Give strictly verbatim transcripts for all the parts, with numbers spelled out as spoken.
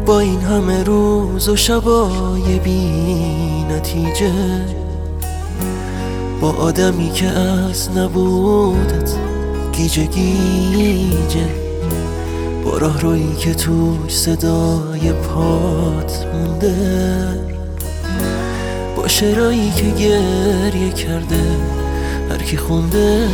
با این همه روز و شبای بی نتیجه، با آدمی که از نبودت گیجه گیجه، با راه رویی که توش صدای پات مونده، با شعرهایی که گریه کرده هر کی خونده.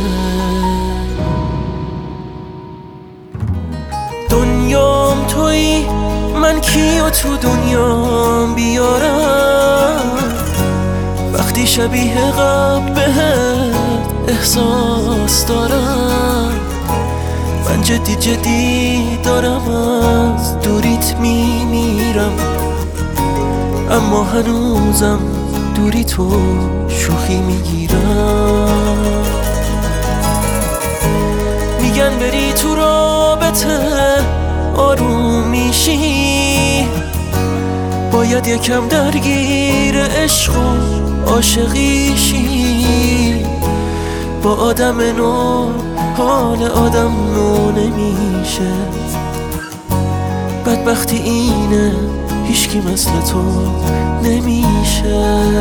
دنیام تویی، من کیو تو دنیام بیارم؟ وقتی شبیه قبل بهت احساس دارم، من جدی جدی دارم از دوریت میمیرم، اما هنوزم دوری تو شوخی میگیرم. میگن بری تو رابطه آروم میشی، باید یکم درگیر عشق و عاشقیشی. با آدم نو حال آدم نو نمیشه، بدبختی اینه هیچکی مثل تو نمیشه.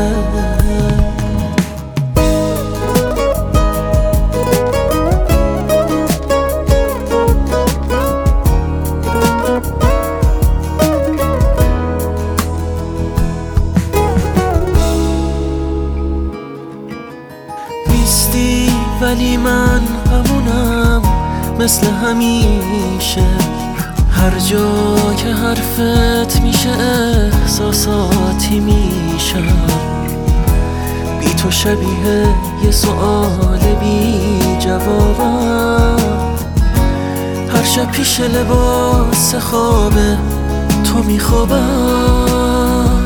نیستی ولی من همونم مثل همیشه، هر جا که حرفت میشه احساساتی میشم. بی تو شبیه یه سؤال بی جوابم، هر شب پیش لباس خواب تو میخوابم.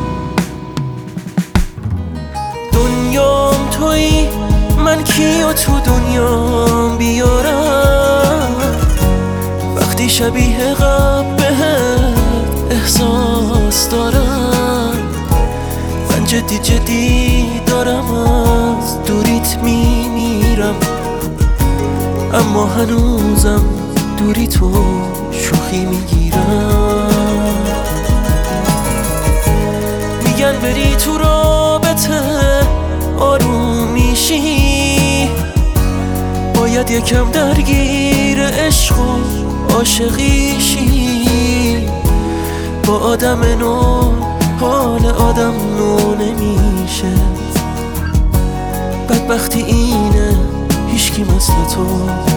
دنیام تویی، من کیو تو دنیام بیارم؟ وقتی شبیه قبل بهت احساس دارم، من جدی جدی دارم از دوریت میمیرم، اما هنوزم دوری تو شوخی میگیرم. میگن بری تو رابطه آروم میشی، باید یکم درگیر عشق و عاشقیشی. با آدم نو حال آدم نو نمیشه، بدبختی اینه هیچکی مثل تو